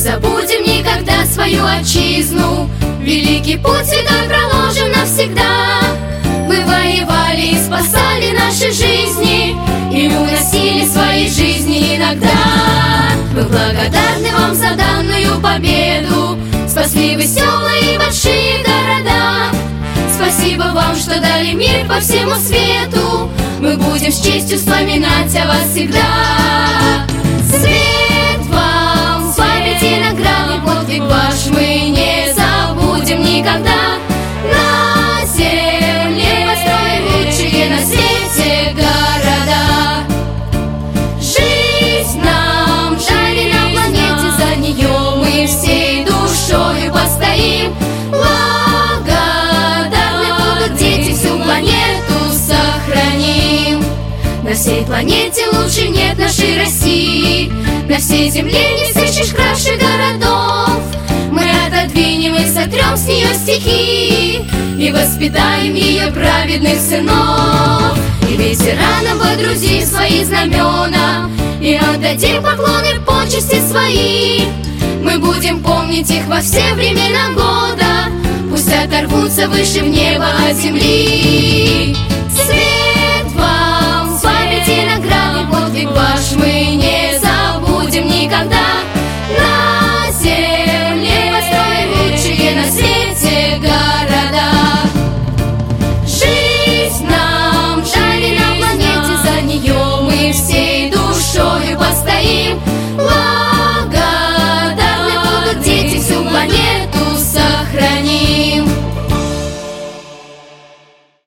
забудем никогда свою отчизну. Великий путь святой проложим навсегда. Мы воевали и спасали наши жизни, и уносили свои жизни иногда. Мы благодарны вам за данную победу. Спасли вы села и большие города. Спасибо вам, что дали мир по всему свету. Мы будем с честью вспоминать о вас всегда. Свет вам, память и награды, подвиг ваш мы не забудем никогда. На земле построим лучшие на свете города. Жизнь нам дали на планете, за нее мы всей душою постоим. Благодарны будут дети, всю планету сохраним. На всей планете лучше нет нашей России. На всей земле не сыщешь краше городов. Мы отодвинем и сотрем с нее стихи, и воспитаем ее праведных сынов. И ветеранам водрузим свои знамена, и отдадим поклоны почести свои. Мы будем помнить их во все времена года. Пусть оторвутся выше в небо от земли. Свет вам, память и награды, подвиг ваш мы не забудем никогда.